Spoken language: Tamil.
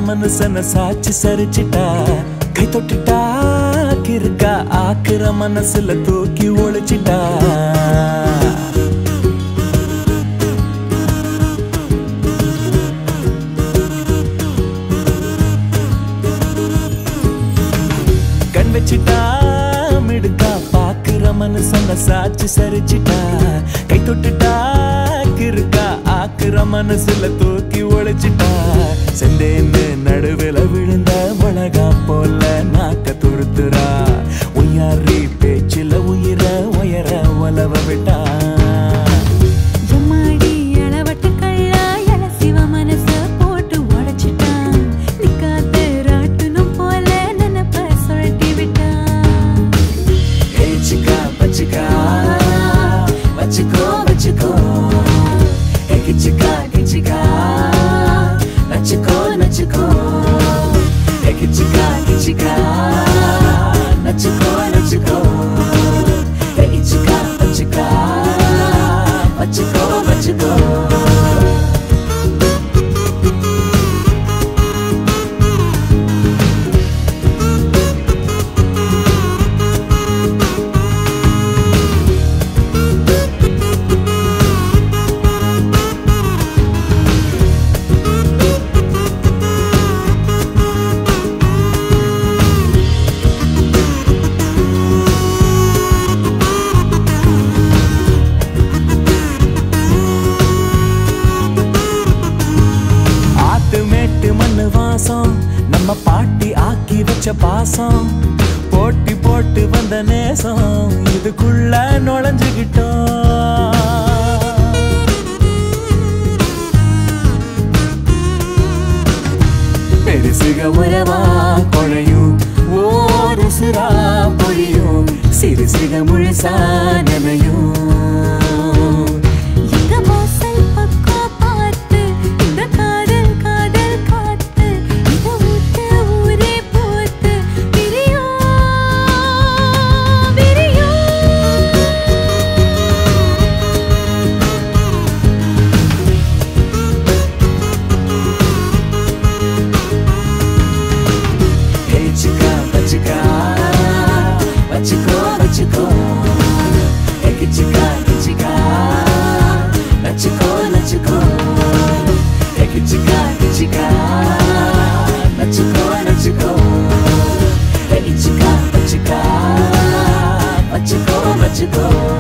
மனுஷன சாட்சி சரிச்சிட்டா கை தொட்டுட்டா கிருக்கா ஆக்குற மனசுல தூக்கி ஒழிச்சிட்டா கண் வச்சிட்டா மிடுக்கா பாக்குற மனுஷன சாட்சி சரிச்சிட்டா கை தொட்டுட்டா கிருக்கா ஆக்குற மனசுல தூக்கி ஒழிச்சிட்டா செந்தேன்னு நடுவில் விழுந்த மிளகா போல நாக்க துருத்துறா உயாரி பேச்சில உயிர உயர உலவ விட்டா நம்ம பாட்டி ஆக்கி வச்ச பாசம் போட்டி போட்டு வந்த நேசம் இதுக்குள்ள நுழைஞ்சுகிட்டோம் பெருசுக உறவா குழையும் ஓர் உசுரா பொழியும் சிறுசிக முழுசா நனையும் Let's go.